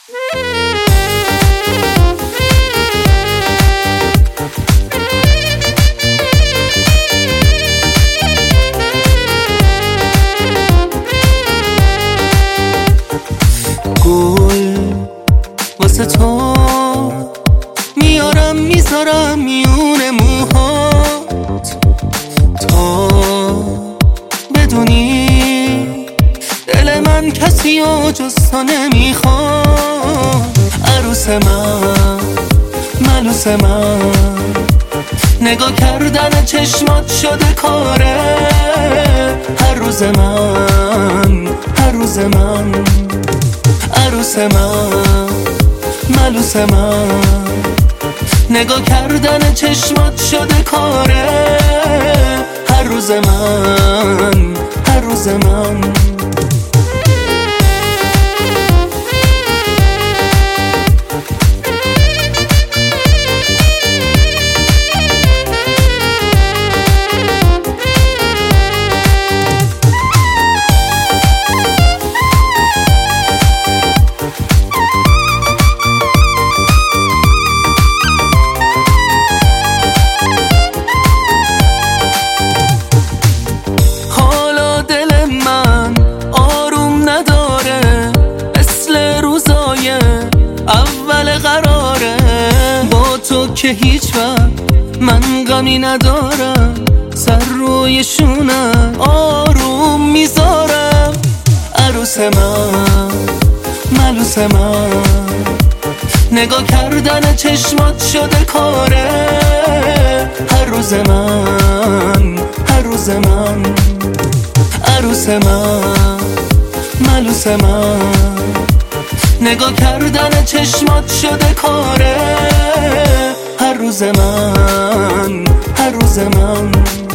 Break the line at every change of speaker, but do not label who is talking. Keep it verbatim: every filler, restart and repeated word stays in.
گل واسه تو میارم میذارم میون موهات، تا بدونی دل من کسی و جز تو نمیخواد. عروس من، ملوس من، نگاه کردن چشمات شده کاره. هر روز من، هر روز من، عروس من، ملوس من، نگاه کردن چشمات شده کاره. هر روز من، هر روز من. که هیچ وقت من غمی ندارم، سر روی شونم آروم میذارم. عروس من، ملوس من، نگاه کردن چشمات شده کاره. هر روز من، هر روز من، عروس من، ملوس من، نگاه کردن چشمات شده کاره. هر روز من، هر روز من.